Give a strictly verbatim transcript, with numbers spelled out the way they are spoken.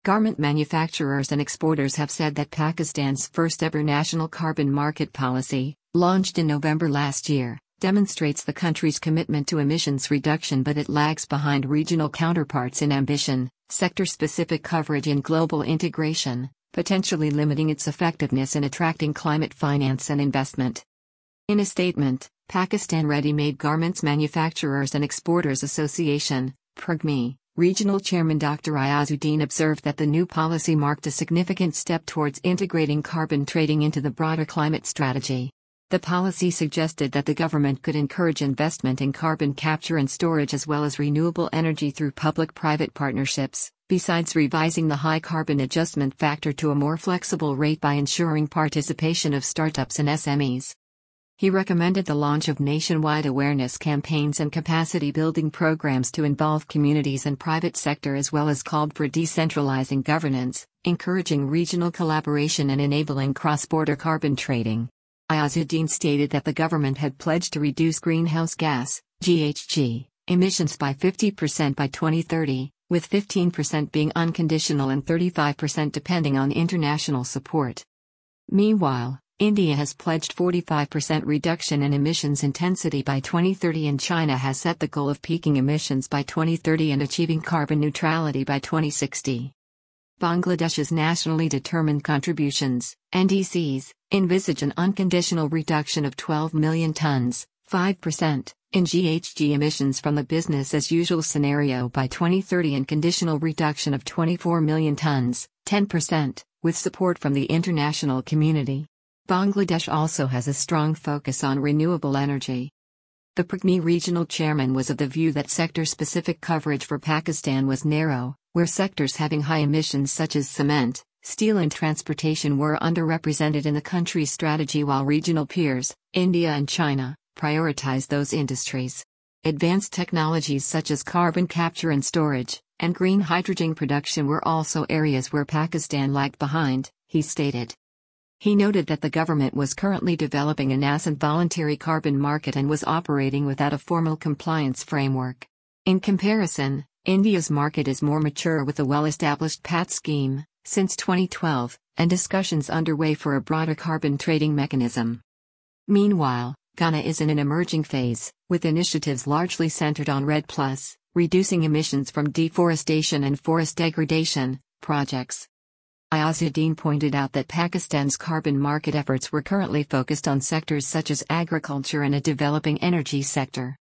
Garment manufacturers and exporters have said that Pakistan's first-ever national carbon market policy, launched in November last year, demonstrates the country's commitment to emissions reduction, but it lags behind regional counterparts in ambition, sector-specific coverage and global integration, potentially limiting its effectiveness in attracting climate finance and investment. In a statement, Pakistan Ready-Made Garments Manufacturers and Exporters Association, P R G M E, Regional Chairman Doctor Ayazuddin observed that the new policy marked a significant step towards integrating carbon trading into the broader climate strategy. The policy suggested that the government could encourage investment in carbon capture and storage as well as renewable energy through public-private partnerships, besides revising the high carbon adjustment factor to a more flexible rate by ensuring participation of startups and S M Es. He recommended the launch of nationwide awareness campaigns and capacity-building programs to involve communities and private sector, as well as called for decentralizing governance, encouraging regional collaboration and enabling cross-border carbon trading. Ayazuddin stated that the government had pledged to reduce greenhouse gas (G H G) emissions by fifty percent by twenty thirty, with fifteen percent being unconditional and thirty-five percent depending on international support. Meanwhile, India has pledged forty-five percent reduction in emissions intensity by twenty thirty, and China has set the goal of peaking emissions by twenty thirty and achieving carbon neutrality by twenty sixty. Bangladesh's Nationally Determined Contributions, N D Cs, envisage an unconditional reduction of twelve million tons, five percent, in G H G emissions from the business-as-usual scenario by twenty thirty and conditional reduction of twenty-four million tons, ten percent, with support from the international community. Bangladesh also has a strong focus on renewable energy. The P R G M E regional chairman was of the view that sector-specific coverage for Pakistan was narrow, where sectors having high emissions such as cement, steel and transportation were underrepresented in the country's strategy, while regional peers, India and China, prioritized those industries. Advanced technologies such as carbon capture and storage, and green hydrogen production were also areas where Pakistan lagged behind, he stated. He noted that the government was currently developing a nascent voluntary carbon market and was operating without a formal compliance framework. In comparison, India's market is more mature with a well-established P A T scheme, since twenty twelve, and discussions underway for a broader carbon trading mechanism. Meanwhile, Ghana is in an emerging phase, with initiatives largely centered on REDD plus, reducing emissions from deforestation and forest degradation, projects. Ayazuddin pointed out that Pakistan's carbon market efforts were currently focused on sectors such as agriculture and a developing energy sector.